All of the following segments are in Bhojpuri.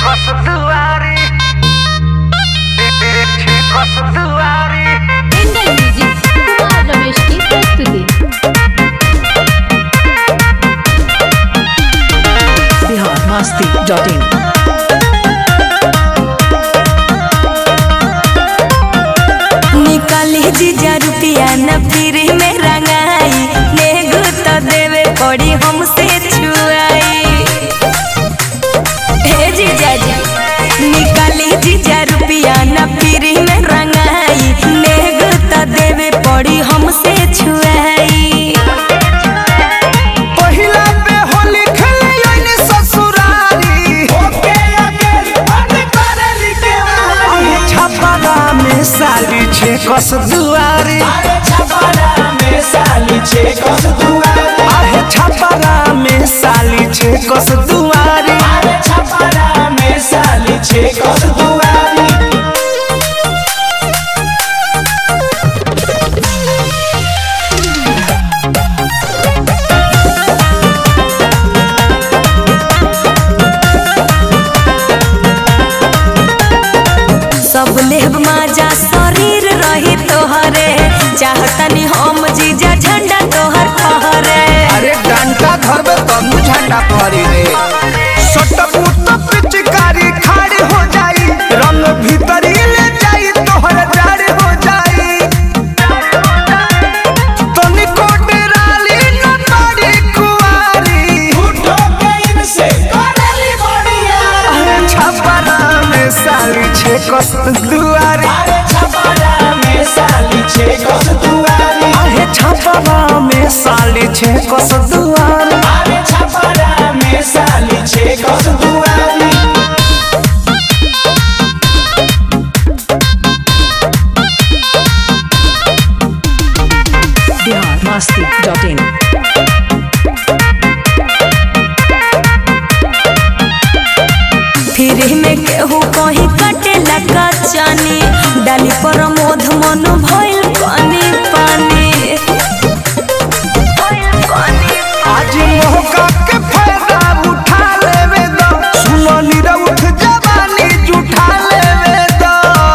रमेश की प्रस्तुति biharmasti.in निकाली जीजा रुपया न फिर में रंगाई नेगु तो देवे पड़ी हमसे छुआई। हे जीजा जी निकाली जीजा रुपया न फिर में रंगाई नेगु तो देवे पड़ी हमसे छुआई। पहिला पे होली खेले ओइने ससुरारी ओके अकेले बंद करे लिखे वाली छपरा में साली छे कस दुआरी अरे छपरा में साली छे कस दुआरी अरे छपरा में साली छे कस दुआरी अरे छपरा में साली छे कस दुआरी सब लेब माजा शरीर रही तोहरे चाहतनी हम जीजा झंडा तोहर फहरे। अरे डंडा धरबे तब झंडा पड़ी रे सटबू तो पिचकारी खाड़ी हो जाई रंग भीतरी ले जाई तोहर जाड़ी हो जाई तनी कोटे राली न पड़ी कुआरी उठो के इनसे करेली बढ़िया अरे छपरा में साली छे कस दुआरी अरे छपरा में साली छे कस दुआरी अरे छपरा में साली छे कस दुआरी अरे छपरा में साली छे कस दुआरी biharmasti.in फिर में केहू कहीं कटे लगा चानी डाली पर मोध मन भइल पानी पानी। आज मौका के फायदा उठा लेवे दो सुनो नीरा उठ जवानी जुठा लेवे दो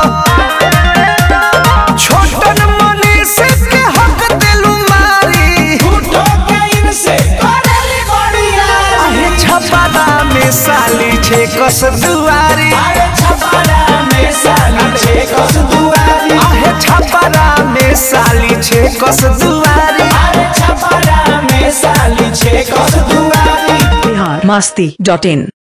छोटन मनीष के हक दिलु मारी उठो के इनसे करेली बढ़िया अरे छपरा में साली छे कस दुआरी अरे छपरा में साली छे कस दुआरी अरे छपरा में साली छे कस दुआरी अरे छपरा में साली छे कस दुआरी biharmasti.in